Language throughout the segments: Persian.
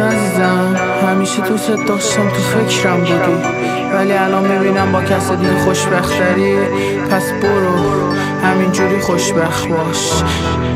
عزیزم، همیشه دوست داشتم، تو فکرم بودی، ولی الان میبینم با کس دیگه خوشبختری. پس برو همینجوری خوشبخت باش.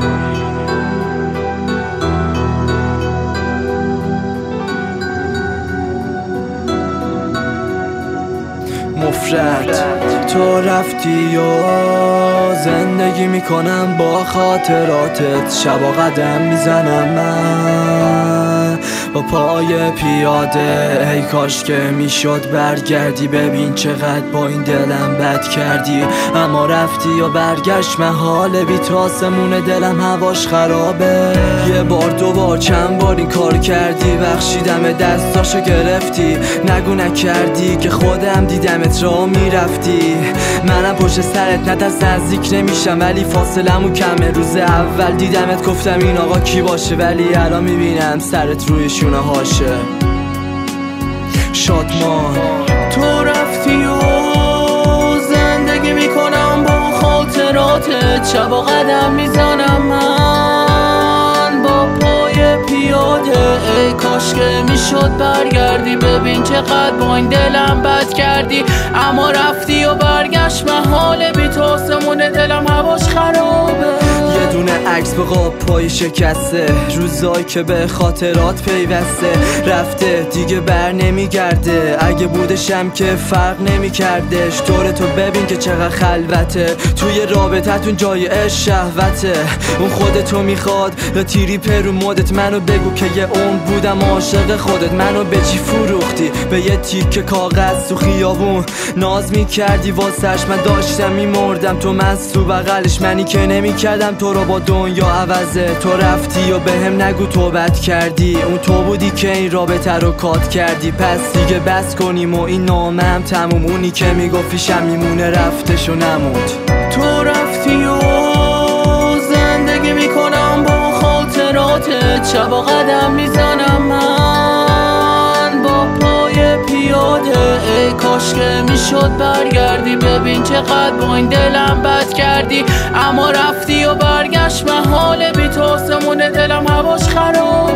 مفرد تو رفتی و زندگی میکنم با خاطراتت، شبا قدم میزنم من با پای پیاده. ای کاش که میشد برگردی، ببین چقدر با این دلم بد کردی. اما رفتی و برگشت، من حال بی تو آسمون دلم هواش خرابه. یه بار دو بار چند بار این کار کردی، بخشیدم دستاشو گرفتی. نگو نکردی که خودم دیدمت را میرفتی. منم پشت سرت نه دست نزدیک نمیشم، ولی فاصلمو کمه. روز اول دیدمت گفتم این آقا کی باشه، ولی الان میبینم سرت روی شونه هاشه. شادمان تو رفتی و زندگی میکنم با خاطراتت، شبا قدم میزنم من با پای پیاده. ای کاش که میشد برگردی، ببین چقدر با این دلم بد کردی. اما رفتی و برگشت، من حال بی تو آسمون دلم هواش خرابه. یه دونه عکس به قاب پای شکسته، روزایی که به خاطرات پیوسته. رفته دیگه بر نمیگرده، اگه بودشم که فرق نمیکردش. طور تو ببین که چقدر خلوته، توی رابطتون جای عشق شهوته. اون خودتو میخواد یا تیری پرو مدت، منو بگو که یه عمر بودم عاشق خودت. منو به چی فروختی؟ به یه تیکه کاغذ تو خیابون ناز میکردی واسش، من داشتم میمردم تو مست تو بغلش. منی که نمیکردم تو رو با دنیا عوضه. تو رفتی و بهم نگو تو بد کردی، اون تو بودی که این رابطه رو کات کردی. پس دیگه بس کنیم و این نامه هم تموم. اونی که میگفتیشم میمونه رفتش و نمود. تو رفتی و زندگی میکنم با خاطراتت، شبا قدم میزنم من با پای پیاده. ای کاش که میشد برگردی، ببین چقدر با این دلم بد کردی. اما رفتی و برگشت، من حال بی تو آسمون دلم هواش خراب.